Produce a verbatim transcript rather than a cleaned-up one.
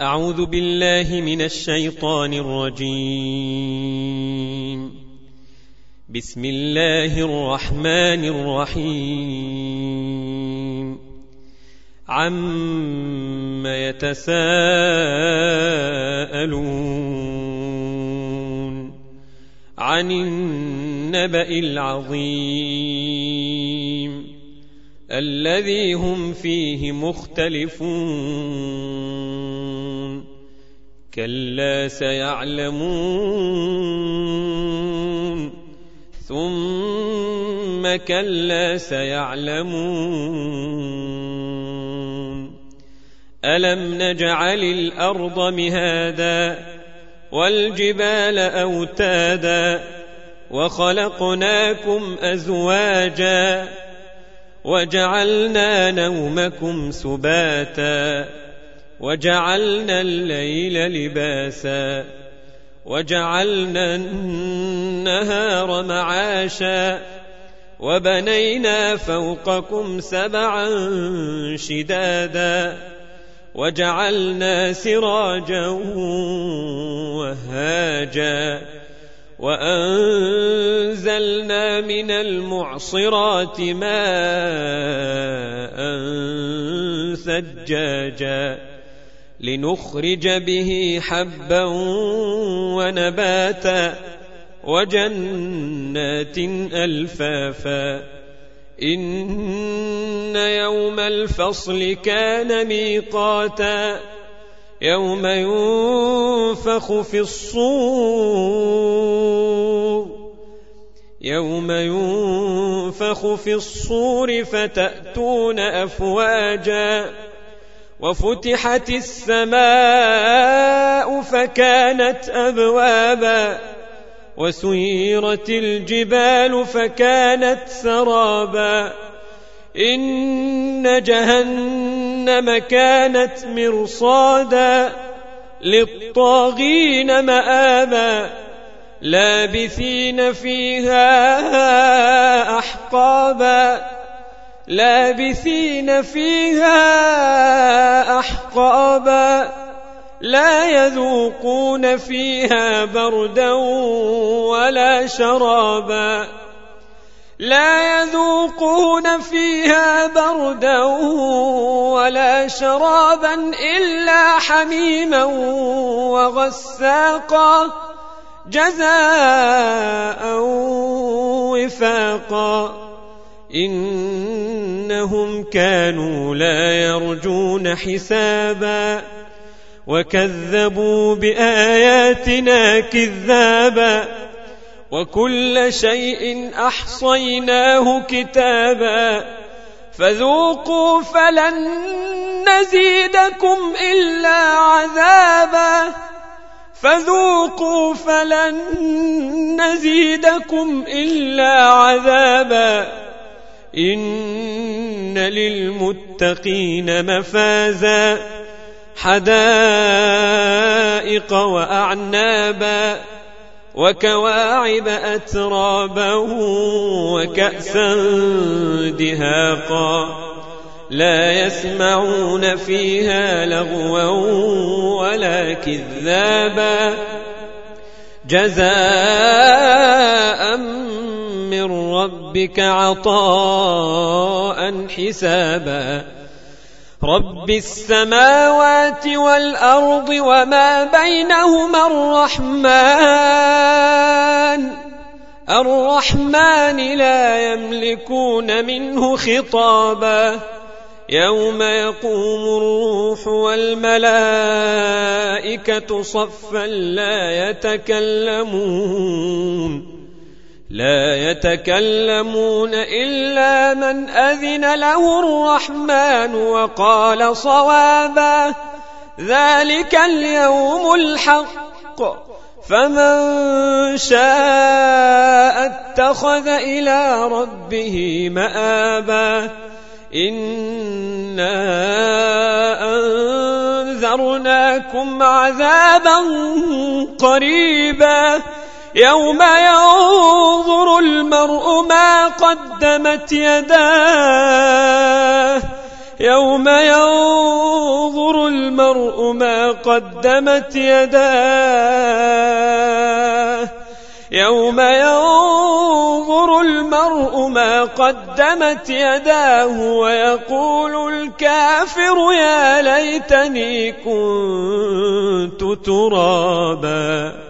أعوذ بالله من الشيطان الرجيم. بسم الله الرحمن الرحيم. عَمَّ يتساءلون عن النبأ العظيم الذي هم فيه مختلفون كلا سيعلمون ثم كلا سيعلمون ألم نجعل الأرض مهادا والجبال أوتادا وخلقناكم أزواجا وجعلنا نومكم سباتا وجعلنا الليل لباسا وجعلنا النهار معاشا وبنينا فوقكم سبعا شدادا وجعلنا سراجا وهاجا وأنزلنا من المعصرات ماء ثجاجا لنخرج به حبا ونباتا وجنات ألفافا إن يوم الفصل كان ميقاتا يوم ينفخ في الصور يوم ينفخ في الصور فتأتون أفواجا وفتحت السماء فكانت أبوابا وسيرت الجبال فكانت سرابا إن جهنم كانت مرصادا للطاغين مآبا لابثين فيها أحقابا لابثين فيها أحقابا لا يذوقون فيها بردا ولا شرابا لا يذوقون فيها بردا ولا شرابا إلا حميما وغساقا جزاء وفاقا إنهم كانوا لا يرجون حسابا وكذبوا بآياتنا كذابا وكل شيء أحصيناه كتابا فذوقوا فلن نزيدكم إلا عذابا فذوقوا فلن نزيدكم إلا عذابا إن للمتقين مفازا حدائق وأعنابا وكواعب أترابا وكأسا دهاقا لا يسمعون فيها لغوا ولا كذابا جزاء من ربك عطاء حسابا رب السماوات والأرض وما بينهما الرحمن الرحمن لا يملكون منه خطابا يوم يقوم الروح والملائكة صفا لا يتكلمون لا يتكلمون إلا من أذن له الرحمن وقال صوابا ذلك اليوم الحق فمن شاء اتخذ إلى ربه مآبا إنا أنذرناكم عذابا قريبا يوم ينظر المرء ما قدمت يداه يوم ينظر المرء ما قدمت يداه يوم ينظر المرء ما قدمت يداه ويقول الكافر يا ليتني كنت ترابا.